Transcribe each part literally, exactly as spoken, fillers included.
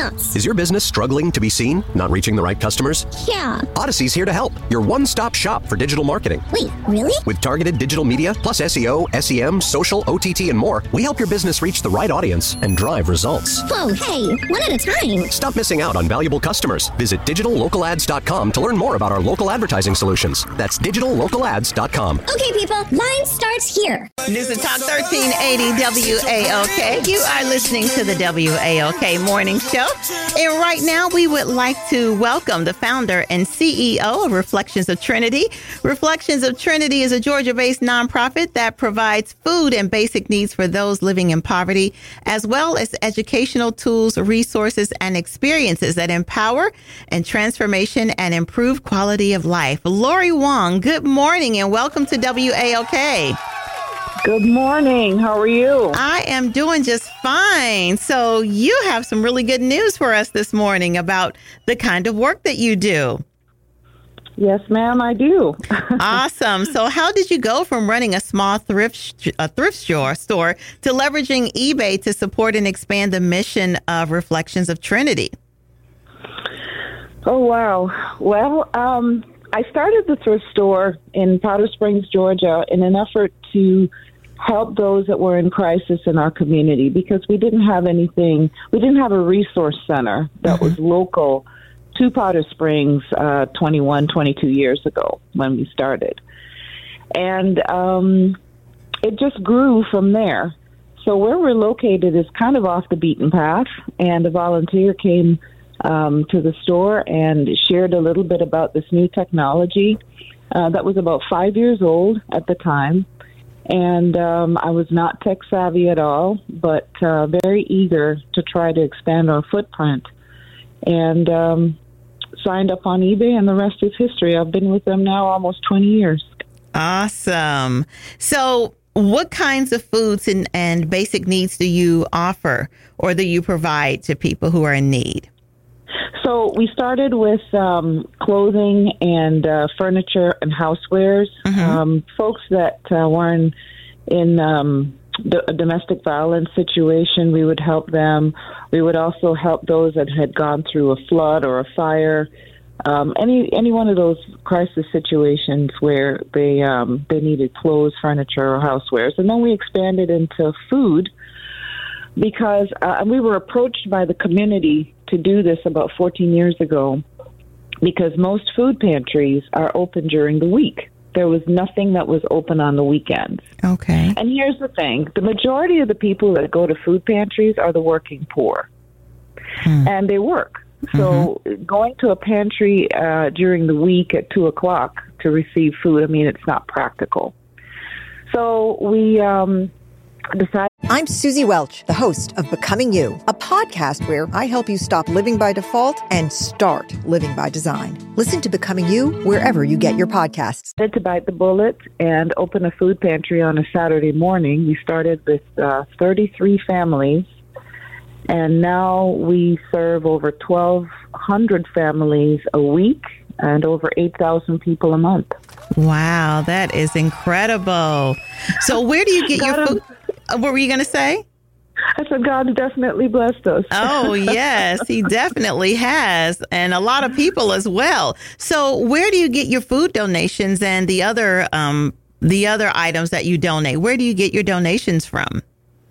Yes. Is your business struggling to be seen? Not reaching the right customers? Yeah. Odyssey's here to help. Your one-stop shop for digital marketing. Wait, really? With targeted digital media, plus S E O, S E M, social, O T T, and more, we help your business reach the right audience and drive results. Whoa, hey, one at a time. Stop missing out on valuable customers. Visit digital local ads dot com to learn more about our local advertising solutions. That's digital local ads dot com. Okay, people, line starts here. News and Talk thirteen eighty W A L K. You are listening to the W A L K Morning Show. And right now, we would like to welcome the founder and C E O of Reflections of Trinity. Reflections of Trinity is a Georgia-based nonprofit that provides food and basic needs for those living in poverty, as well as educational tools, resources, and experiences that empower and transformation and improve quality of life. Lori Wong, good morning and welcome to W A L K. Good morning. How are you? I am doing just fine. So you have some really good news for us this morning about the kind of work that you do. Yes, ma'am, I do. Awesome. So how did you go from running a small thrift a thrift store, store to leveraging eBay to support and expand the mission of Reflections of Trinity? Oh, wow. Well, um, I started the thrift store in Powder Springs, Georgia, in an effort to help those that were in crisis in our community because we didn't have anything, we didn't have a resource center that mm-hmm. was local to Powder Springs uh, twenty-one, twenty-two years ago when we started. And um, it just grew from there. So where we're located is kind of off the beaten path, and a volunteer came um, to the store and shared a little bit about this new technology uh, that was about five years old at the time. And um, I was not tech savvy at all, but uh, very eager to try to expand our footprint. And um, signed up on eBay, and the rest is history. I've been with them now almost twenty years. Awesome. So what kinds of foods and, and basic needs do you offer or do you provide to people who are in need? So we started with um, clothing and uh, furniture and housewares. Mm-hmm. Um, folks that uh, were in, in um, d- a domestic violence situation, we would help them. We would also help those that had gone through a flood or a fire, um, any any one of those crisis situations where they um, they needed clothes, furniture, or housewares. And then we expanded into food because uh, we were approached by the community to do this about fourteen years ago because most food pantries are open during the week. There was nothing that was open on the weekends. Okay. And here's the thing. The majority of the people that go to food pantries are the working poor. Hmm. And they work. So mm-hmm. going to a pantry uh, during the week at two o'clock to receive food, I mean, it's not practical. So we um, decided. I'm Susie Welch, the host of Becoming You, a podcast where I help you stop living by default and start living by design. Listen to Becoming You wherever you get your podcasts. To bite the bullet and open a food pantry on a Saturday morning. We started with uh, thirty-three families, and now we serve over twelve hundred families a week and over eight thousand people a month. Wow, that is incredible. So where do you get your food? What were you going to say? I said God definitely blessed us. Oh, yes, he definitely has. And a lot of people as well. So where do you get your food donations and the other um, the other items that you donate? Where do you get your donations from?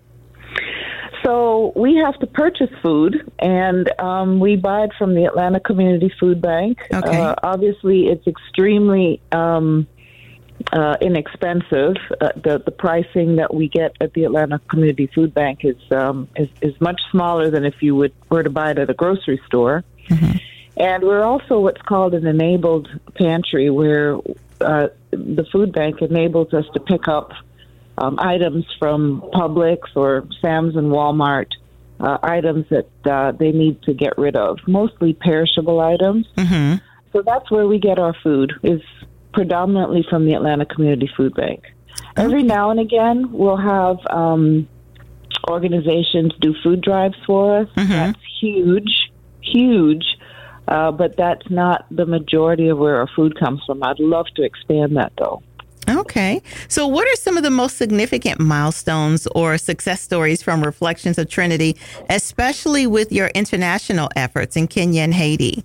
So we have to purchase food, and um, we buy it from the Atlanta Community Food Bank. Okay. Uh, obviously, it's extremely um, uh, inexpensive. Uh, the the pricing that we get at the Atlanta Community Food Bank is um, is, is much smaller than if you would were to buy it at a grocery store. Mm-hmm. And we're also what's called an enabled pantry, where uh, the food bank enables us to pick up Um, items from Publix or Sam's and Walmart, uh, items that uh, they need to get rid of, mostly perishable items. Mm-hmm. So that's where we get our food, is predominantly from the Atlanta Community Food Bank. Okay. Every now and again, we'll have um, organizations do food drives for us. Mm-hmm. That's huge, huge, uh, but that's not the majority of where our food comes from. I'd love to expand that, though. Okay. So what are some of the most significant milestones or success stories from Reflections of Trinity, especially with your international efforts in Kenya and Haiti?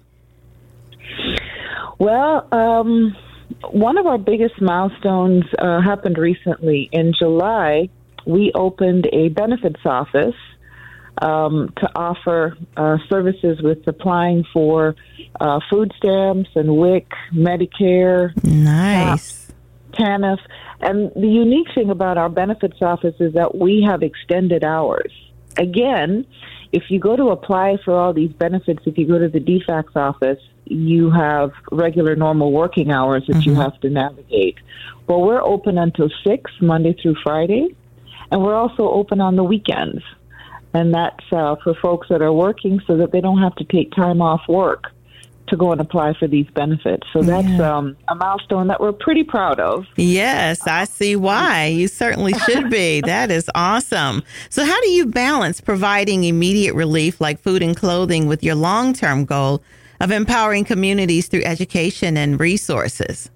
Well, um, one of our biggest milestones uh, happened recently. In July, we opened a benefits office um, to offer uh, services with applying for uh, food stamps and W I C, Medicare. Nice. Uh, TANF. And the unique thing about our benefits office is that we have extended hours. Again, if you go to apply for all these benefits, if you go to the D FACS office, you have regular normal working hours that mm-hmm. you have to navigate. Well, we're open until six, Monday through Friday, and we're also open on the weekends. And that's uh, for folks that are working so that they don't have to take time off work to go and apply for these benefits. So that's yeah. um, a milestone that we're pretty proud of. Yes, I see why. You certainly should be. That is awesome. So how do you balance providing immediate relief like food and clothing with your long-term goal of empowering communities through education and resources?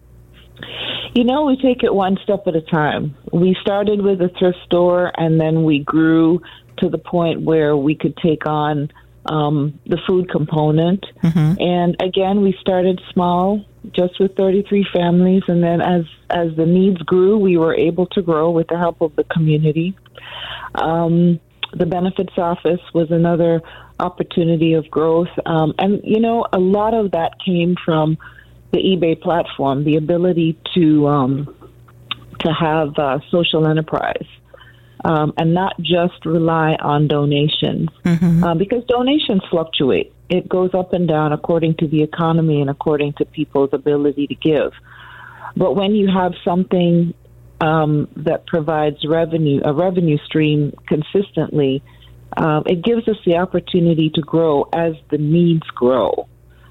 You know, we take it one step at a time. We started with a thrift store, and then we grew to the point where we could take on um, the food component. Mm-hmm. And again, we started small, just with thirty-three families. And then as, as the needs grew, we were able to grow with the help of the community. Um, the benefits office was another opportunity of growth. Um, and, you know, a lot of that came from the eBay platform, the ability to um, to have uh, social enterprise um, and not just rely on donations, mm-hmm. uh, because donations fluctuate. It goes up and down according to the economy and according to people's ability to give. But when you have something um, that provides revenue, a revenue stream consistently, um, it gives us the opportunity to grow as the needs grow.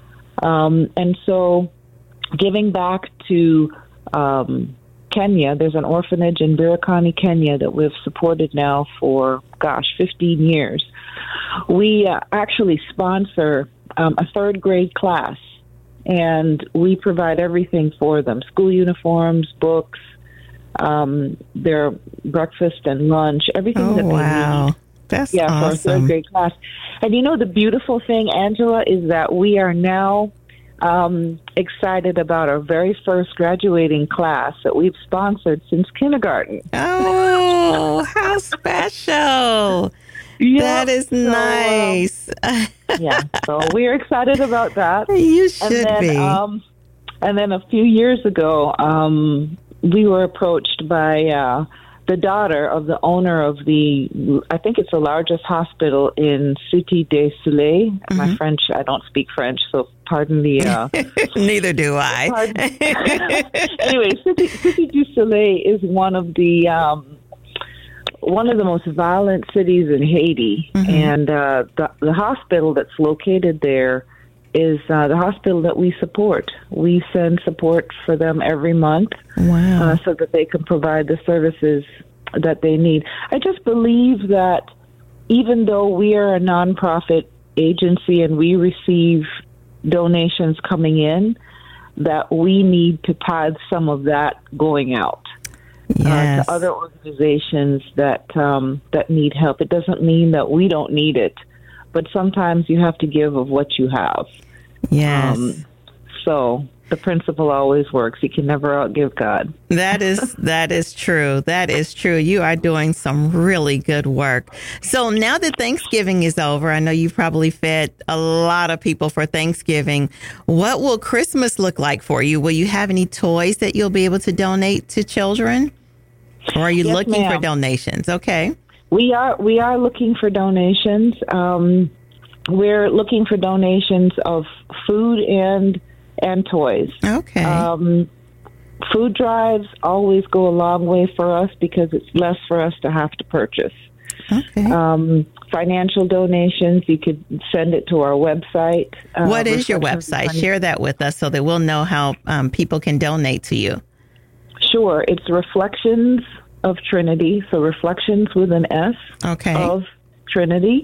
Um, and so giving back to um, Kenya, there's an orphanage in Birikani, Kenya that we've supported now for, gosh, fifteen years. We uh, actually sponsor um, a third grade class, and we provide everything for them, school uniforms, books, um, their breakfast and lunch, everything oh, that they wow. need. That's yeah, awesome. for a third grade class. And you know, the beautiful thing, Angela, is that we are now um, excited about our very first graduating class that we've sponsored since kindergarten. Oh, how special. Yep. That is so, nice. Um, yeah, so we're excited about that. You should and then, be. Um, and then a few years ago, um, we were approached by uh, the daughter of the owner of the, I think it's the largest hospital in Cité des Soleils. Mm-hmm. My French, I don't speak French, so pardon the... Uh, Neither do I. Anyway, Cité, Cité du Soleil is one of the... Um, one of the most violent cities in Haiti, mm-hmm. and uh, the, the hospital that's located there is uh, the hospital that we support. We send support for them every month, wow. uh, so that they can provide the services that they need. I just believe that even though we are a nonprofit agency and we receive donations coming in, that we need to tithe some of that going out. Yes. Uh, to other organizations that um, that need help. It doesn't mean that we don't need it, but sometimes you have to give of what you have. Yes. Um, so the principle always works. You can never outgive God. That is that is true. That is true. You are doing some really good work. So now that Thanksgiving is over, I know you've probably fed a lot of people for Thanksgiving. What will Christmas look like for you? Will you have any toys that you'll be able to donate to children? Or are you yes, looking ma'am. for donations? Okay. We are we are looking for donations. Um, we're looking for donations of food and and toys. Okay. Um, food drives always go a long way for us because it's less for us to have to purchase. Okay. Um, financial donations, you could send it to our website. Uh, what is your website? Share that with us so that we'll know how um, people can donate to you. Sure. It's Reflections of Trinity. So Reflections with an S. Okay. Of Trinity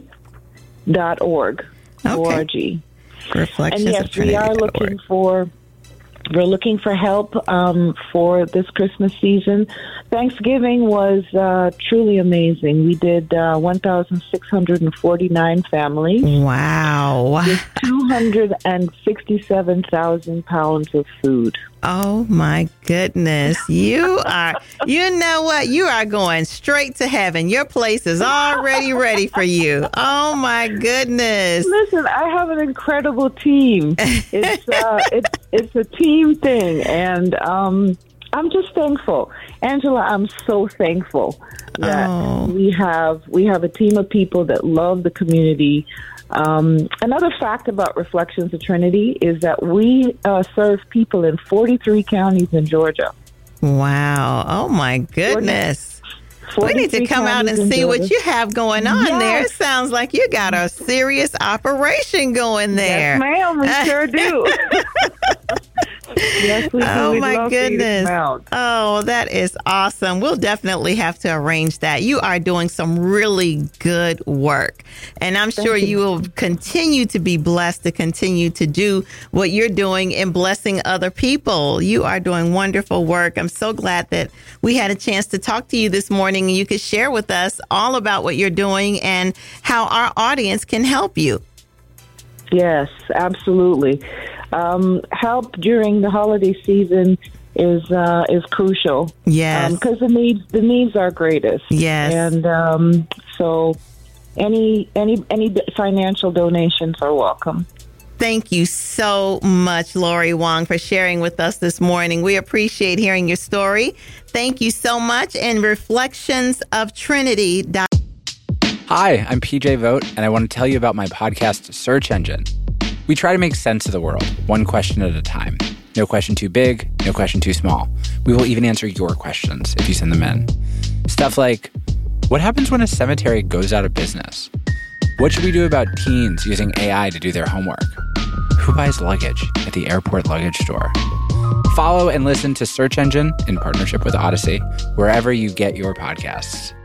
dot org. Okay. O R G. Reflections and yes, of Trinity. we are looking for we're looking for help um, for this Christmas season. Thanksgiving was uh, truly amazing. We did uh, one thousand six hundred forty-nine families. Wow. With two hundred sixty-seven thousand pounds of food. Oh, my goodness. You are, you know what? You are going straight to heaven. Your place is already ready for you. Oh, my goodness. Listen, I have an incredible team. It's uh, it's, it's a team thing, and um, I'm just thankful. Angela, I'm so thankful that Oh. we have we have a team of people that love the community. Um, another fact about Reflections of Trinity is that we uh, serve people in forty-three counties in Georgia. Wow. Oh, my goodness. We need to come out and see what you have going on Yes. there. It sounds like you got a serious operation going there. Yes, ma'am, we sure do. Yes, we do. Oh, We'd my love for you to goodness. come out. Oh, that is awesome. We'll definitely have to arrange that. You are doing some really good work. And I'm sure you. you. you will continue to be blessed to continue to do what you're doing and blessing other people. You are doing wonderful work. I'm so glad that we had a chance to talk to you this morning and you could share with us all about what you're doing and how our audience can help you. Yes, absolutely. Um, help during the holiday season is uh, is crucial. Yes. because the needs the needs are greatest. Yes. and um, so any any any financial donations are welcome. Thank you so much, Lori Wong, for sharing with us this morning. We appreciate hearing your story. Thank you so much. And reflections of trinity dot Hi, I'm P J Vogt, and I want to tell you about my podcast, Search Engine. We try to make sense of the world, one question at a time. No question too big, no question too small. We will even answer your questions if you send them in. Stuff like, what happens when a cemetery goes out of business? What should we do about teens using A I to do their homework? Who buys luggage at the airport luggage store? Follow and listen to Search Engine in partnership with Odyssey, wherever you get your podcasts.